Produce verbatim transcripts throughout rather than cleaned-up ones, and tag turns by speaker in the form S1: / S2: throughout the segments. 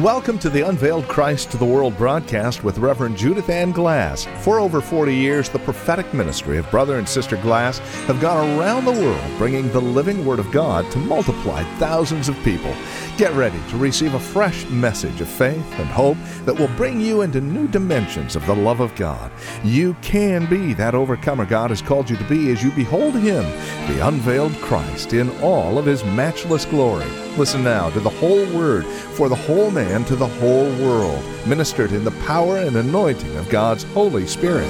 S1: Welcome to the Unveiled Christ to the World broadcast with Reverend Judith Ann Glass. For over forty years, the prophetic ministry of Brother and Sister Glass have gone around the world bringing the living Word of God to multiply thousands of people. Get ready to receive a fresh message of faith and hope that will bring you into new dimensions of the love of God. You can be that overcomer God has called you to be as you behold Him, the unveiled Christ, in all of His matchless glory. Listen now to the whole Word for the whole man to the whole world, ministered in the power and anointing of God's Holy Spirit.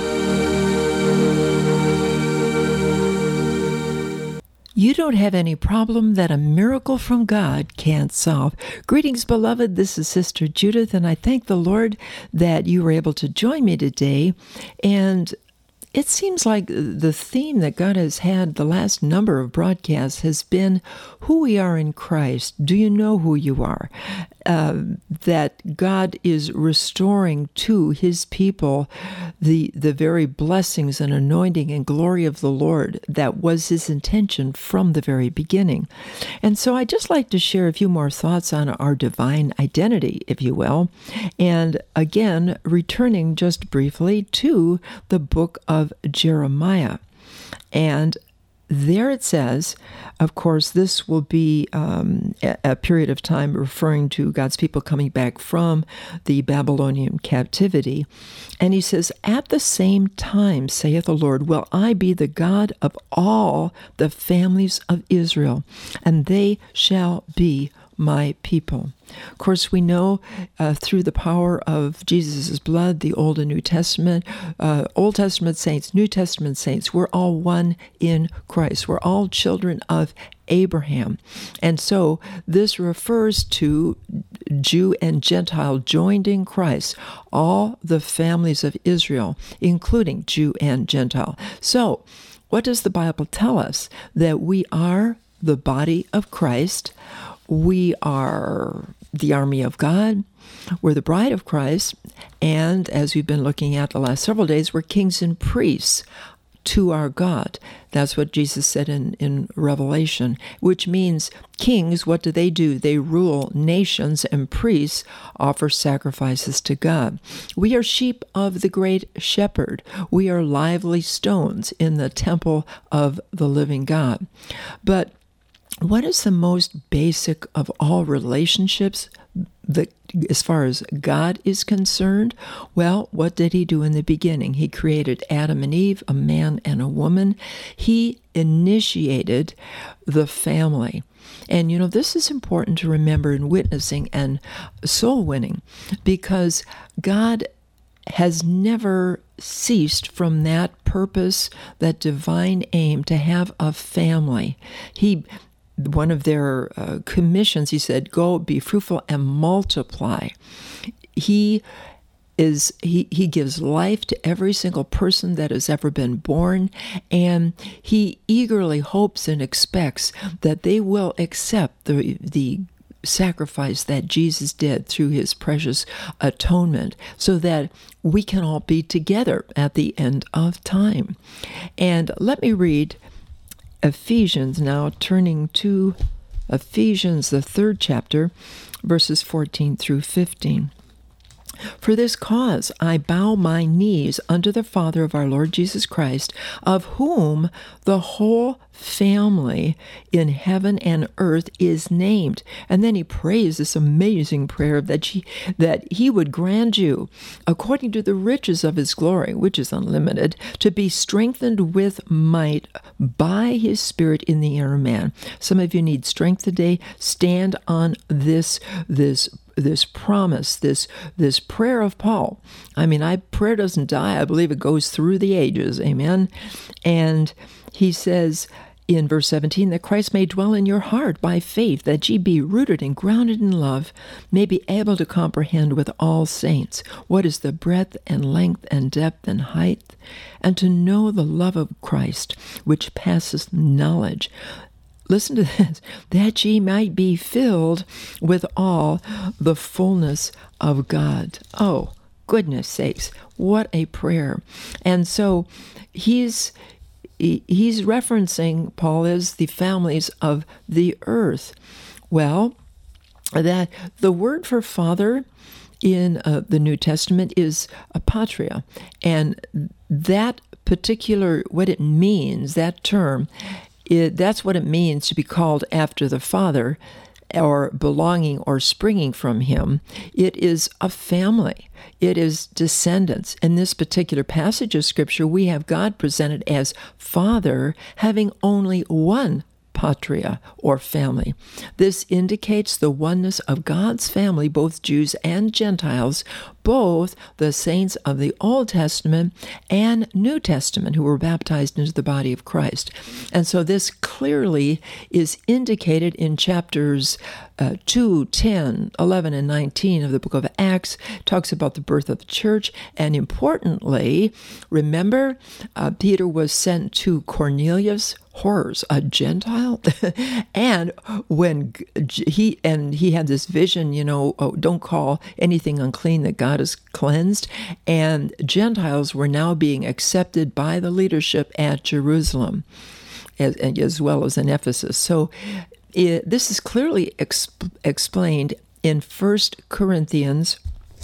S2: You don't have any problem that a miracle from God can't solve. Greetings, beloved. This is Sister Judith, and I thank the Lord that you were able to join me today. And it seems like the theme that God has had the last number of broadcasts has been who we are in Christ. Do you know who you are? Uh, that God is restoring to His people the the very blessings and anointing and glory of the Lord that was His intention from the very beginning. And so I'd just like to share a few more thoughts on our divine identity, if you will. And again, returning just briefly to the book of Jeremiah. And there it says, of course, this will be um, a, a period of time referring to God's people coming back from the Babylonian captivity. And he says, "At the same time, saith the Lord, will I be the God of all the families of Israel, and they shall be my people." Of course, we know uh, through the power of Jesus' blood, the Old and New Testament, uh, Old Testament saints, New Testament saints, we're all one in Christ. We're all children of Abraham. And so this refers to Jew and Gentile joined in Christ, all the families of Israel, including Jew and Gentile. So what does the Bible tell us? That we are the body of Christ. We are the army of God. We're the bride of Christ. And as we've been looking at the last several days, we're kings and priests to our God. That's what Jesus said in, in Revelation, which means kings, what do they do? They rule nations, and priests offer sacrifices to God. We are sheep of the great shepherd. We are lively stones in the temple of the living God. But what is the most basic of all relationships that, as far as God is concerned? Well, what did He do in the beginning? He created Adam and Eve, a man and a woman. He initiated the family. And, you know, this is important to remember in witnessing and soul winning, because God has never ceased from that purpose, that divine aim to have a family. He One of their uh, commissions, he said, "Go, be fruitful and multiply." He is he he gives life to every single person that has ever been born, and he eagerly hopes and expects that they will accept the the sacrifice that Jesus did through His precious atonement, so that we can all be together at the end of time. And let me read Ephesians now, turning to Ephesians, the third chapter, verses fourteen through fifteen. "For this cause I bow my knees unto the Father of our Lord Jesus Christ, of whom the whole family in heaven and earth is named." And then he prays this amazing prayer that he, that he would grant you, according to the riches of His glory, which is unlimited, to be strengthened with might by His Spirit in the inner man. Some of you need strength today. Stand on this, this this promise, this this prayer of Paul. I mean, I prayer doesn't die. I believe it goes through the ages. Amen. And he says in verse seventeen, "that Christ may dwell in your heart by faith, that ye be rooted and grounded in love, may be able to comprehend with all saints what is the breadth and length and depth and height, and to know the love of Christ, which passeth knowledge." Listen to this, "that ye might be filled with all the fullness of God." Oh, goodness sakes, what a prayer. And so he's he's referencing, Paul is, the families of the earth. Well, that the word for father in uh, the New Testament is apatria, and that particular, what it means, that term, it, that's what it means to be called after the Father, or belonging or springing from him. It is a family. It is descendants. In this particular passage of Scripture, we have God presented as Father, having only one patria, or family. This indicates the oneness of God's family, both Jews and Gentiles, both the saints of the Old Testament and New Testament who were baptized into the body of Christ. And so this clearly is indicated in chapters uh, two, ten, eleven, and nineteen of the book of Acts. It talks about the birth of the church. And importantly, remember, uh, Peter was sent to Cornelius, horrors, a Gentile. And when he and he had this vision, you know, oh, don't call anything unclean that God has cleansed. And Gentiles were now being accepted by the leadership at Jerusalem, as, as well as in Ephesus. So it, this is clearly exp- explained in First Corinthians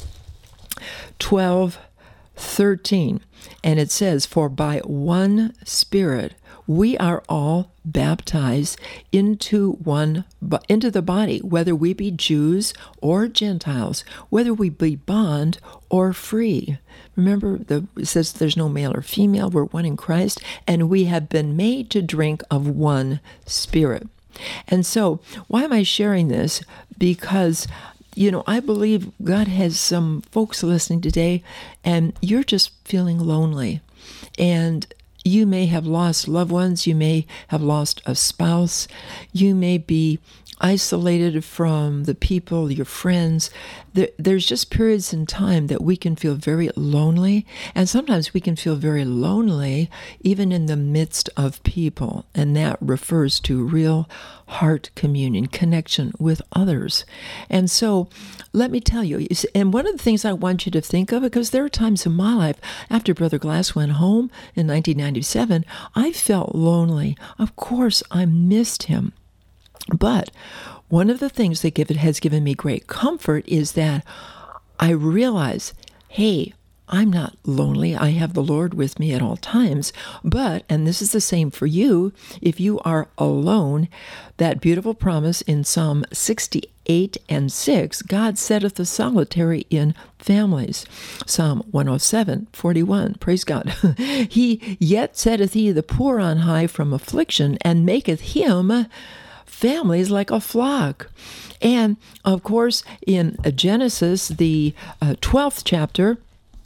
S2: twelve thirteen. And it says, "For by one Spirit we are all baptized into one, into the body, whether we be Jews or Gentiles, whether we be bond or free." Remember, the, it says there's no male or female, we're one in Christ, and we have been made to drink of one Spirit. And so, why am I sharing this? Because you know, I believe God has some folks listening today, and you're just feeling lonely. And you may have lost loved ones. You may have lost a spouse. You may be isolated from the people, your friends. There, there's just periods in time that we can feel very lonely. And sometimes we can feel very lonely even in the midst of people. And that refers to real heart communion, connection with others. And so let me tell you, and one of the things I want you to think of, because there are times in my life, after Brother Glass went home in nineteen ninety-seven, I felt lonely. Of course, I missed him. But one of the things that give it has given me great comfort is that I realize, hey, I'm not lonely. I have the Lord with me at all times. But, and this is the same for you, if you are alone, that beautiful promise in Psalm sixty-eight and six, God setteth the solitary in families. Psalm one oh seven, forty-one, praise God. He yet setteth he the poor on high from affliction, and maketh him families like a flock. And of course, in Genesis, the uh, twelfth chapter,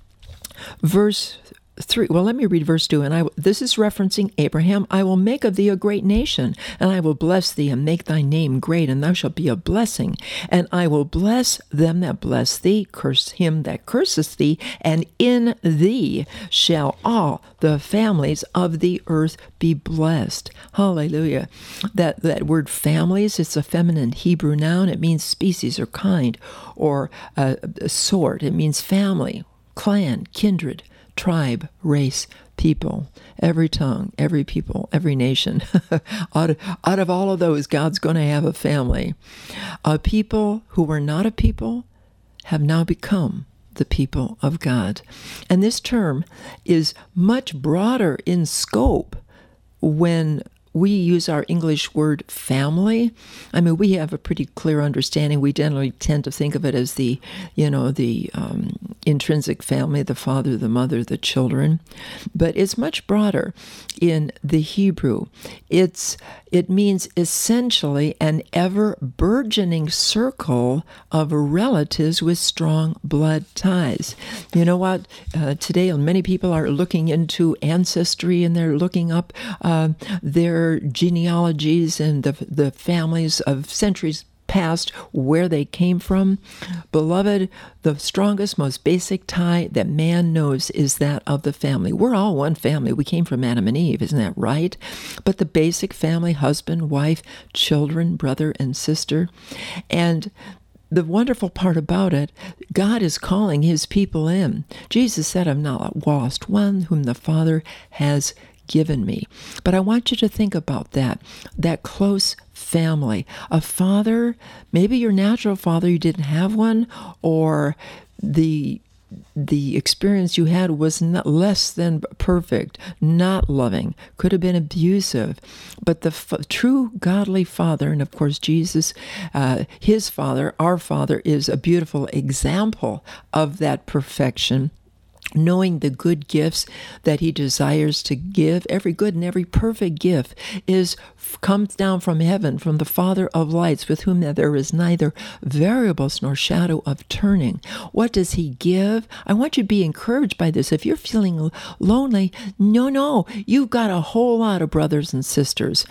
S2: verse three, well, let me read verse two. And I, this is referencing Abraham. "I will make of thee a great nation, and I will bless thee, and make thy name great, and thou shalt be a blessing. And I will bless them that bless thee, curse him that curseth thee, and in thee shall all the families of the earth be blessed." Hallelujah. That that word families, it's a feminine Hebrew noun. It means species or kind or uh, sort. It means family, clan, kindred, tribe, race, people, every tongue, every people, every nation. out, of, out of all of those, God's going to have a family. A people who were not a people have now become the people of God. And this term is much broader in scope when we use our English word family. I mean, we have a pretty clear understanding. We generally tend to think of it as the, you know, the um, intrinsic family, the father, the mother, the children. But it's much broader in the Hebrew. It's it means essentially an ever-burgeoning circle of relatives with strong blood ties. You know what? Uh, today, many people are looking into ancestry, and they're looking up uh, their genealogies and the the families of centuries past, where they came from. Beloved, the strongest, most basic tie that man knows is that of the family. We're all one family. We came from Adam and Eve, isn't that right? But the basic family, husband, wife, children, brother and sister. And the wonderful part about it, God is calling his people in. Jesus said, "I've not lost one whom the Father has given me. But I want you to think about that, that close family. A father, maybe your natural father, you didn't have one, or the the experience you had was not less than perfect, not loving, could have been abusive. But the f- true godly father, and of course Jesus, uh, his father, our father, is a beautiful example of that perfection. Knowing the good gifts that he desires to give, every good and every perfect gift is comes down from heaven, from the Father of lights, with whom there is neither variables nor shadow of turning. What does he give? I want you to be encouraged by this. If you're feeling lonely, no, no, you've got a whole lot of brothers and sisters.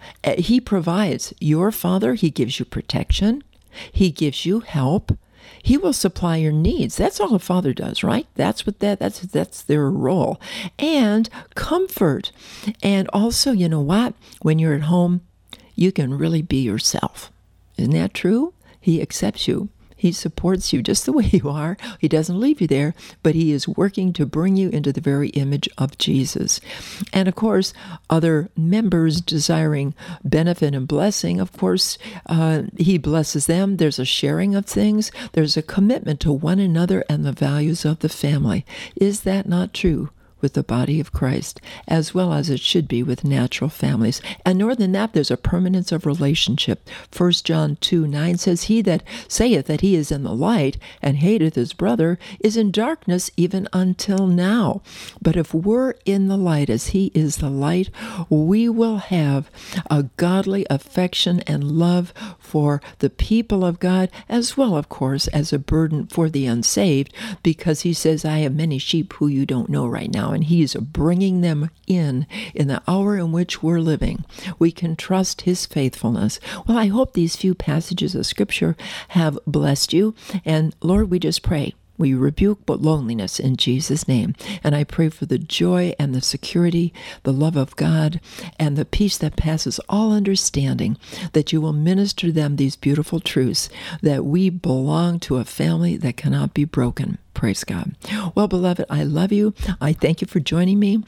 S2: He provides. Your Father, he gives you protection. He gives you help. He will supply your needs. That's all a father does, right? That's what that that's that's their role. And comfort. And also, you know what? When you're at home, you can really be yourself. Isn't that true? He accepts you. He supports you just the way you are. He doesn't leave you there, but he is working to bring you into the very image of Jesus. And of course, other members desiring benefit and blessing, of course, uh, he blesses them. There's a sharing of things. There's a commitment to one another and the values of the family. Is that not true with the body of Christ, as well as it should be with natural families? And more than that, there's a permanence of relationship. First John two nine says, "He that saith that he is in the light and hateth his brother is in darkness even until now." But if we're in the light as he is the light, we will have a godly affection and love for the people of God, as well, of course, as a burden for the unsaved, because he says, "I have many sheep who you don't know right now." And he's bringing them in in the hour in which we're living. We can trust his faithfulness. Well, I hope these few passages of Scripture have blessed you. And Lord, we just pray. We rebuke loneliness in Jesus' name. And I pray for the joy and the security, the love of God, and the peace that passes all understanding, that you will minister them these beautiful truths, that we belong to a family that cannot be broken. Praise God. Well, beloved, I love you. I thank you for joining me.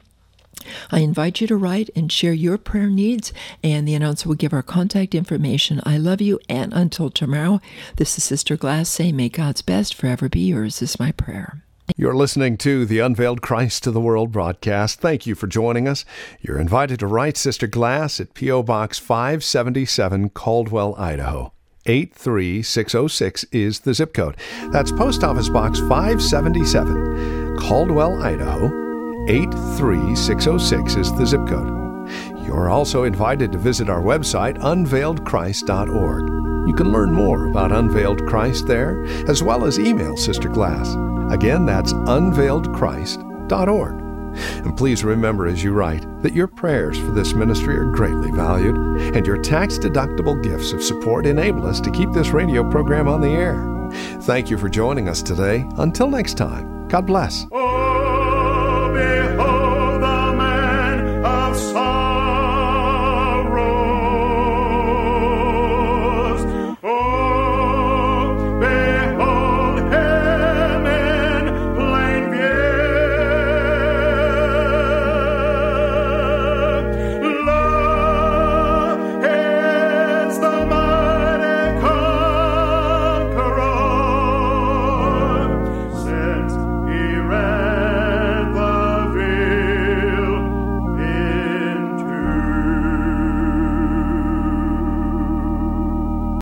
S2: I invite you to write and share your prayer needs, and the announcer will give our contact information. I love you, and until tomorrow, this is Sister Glass saying, may God's best forever be yours, is my prayer.
S1: You're listening to the Unveiled Christ to the World broadcast. Thank you for joining us. You're invited to write Sister Glass at P O. Box five seventy-seven, Caldwell, Idaho. eight three six oh six is the zip code. That's Post Office Box five seventy-seven, Caldwell, Idaho. eight three six oh six is the zip code. You're also invited to visit our website, unveiled christ dot org. You can learn more about Unveiled Christ there, as well as email Sister Glass. Again, that's unveiled christ dot org. And please remember as you write that your prayers for this ministry are greatly valued, and your tax-deductible gifts of support enable us to keep this radio program on the air. Thank you for joining us today. Until next time, God bless.